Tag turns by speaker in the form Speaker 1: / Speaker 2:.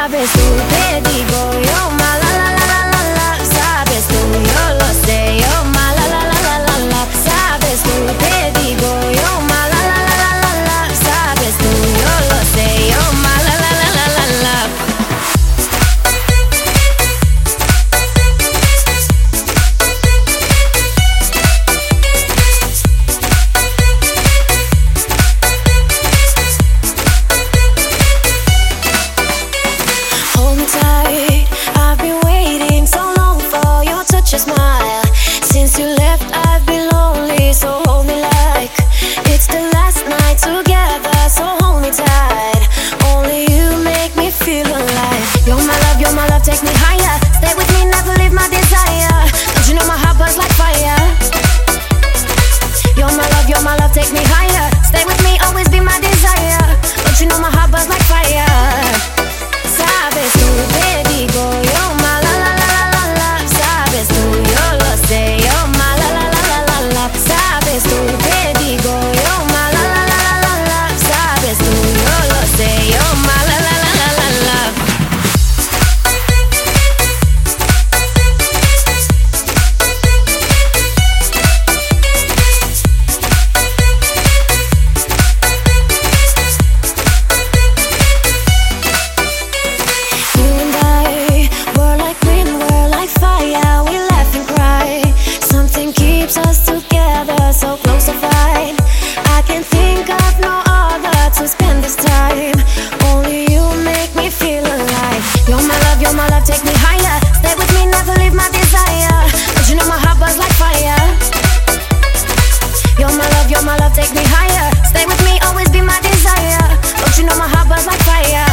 Speaker 1: Sabes tú, te digo yo, ma la la la la la la. Sabes tú, yo lo sé, yo ma la la la la la la. Sabes tú, te digo yo, ma la la la la la la. Sabes tú, yo lo sé, yo ma la la la la la la. Hold me tight, I've been waiting so long for your touch and smile. Since you left I've been lonely, so hold me like it's the last night together, so hold me tight. Only you make me feel alive. You're my love, take me higher. Stay with me, never leave my desire. Don't you know my heart burns like fire? You're my love, take me higher. Stay with me, always be my desire. Don't you know my heart burns like fire? Sabes tú, te digo yo, ma la la la la la la. Sabes tú, yo lo sé, yo ma la la la la la la. Sabes tú, te digo yo, ma la la la la la la. Sabes tú, yo lo sé, yo ma la la la la la la. You and I, we're like wind, we're like fire. We laugh and cry. Something keeps us together, so close to fight. I can't think of no other to spend this time. Only you make me feel alive. You're my love, take me higher. Stay with me, never leave my desire. Don't you know my heart burns like fire? You're my love, take me higher. Stay with me, always be my desire. Don't you know my heart burns like fire?